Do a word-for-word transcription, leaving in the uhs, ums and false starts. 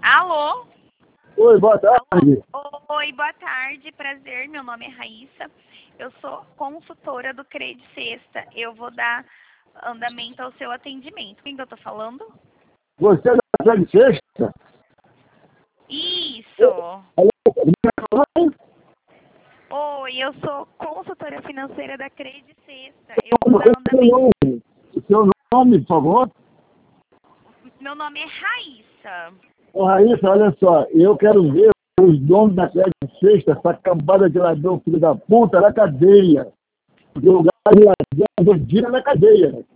Alô? Oi, boa tarde. Alô? Oi, boa tarde, prazer, meu nome é Raíssa, eu sou consultora do Cred Sexta, eu vou dar andamento ao seu atendimento. Quem que eu tô falando? Você é da Cred Sexta? Isso! Alô? Oi, eu sou consultora financeira da Cred Sexta, eu vou dar O seu andamento... nome, o seu nome, por favor? Meu nome é Raíssa. Ô, Raíssa, olha só, eu quero ver os donos da Cred Sexta, essa cambada de ladrão, filho da puta, na cadeia. Porque o lugar de ladrão, dois dias na cadeia.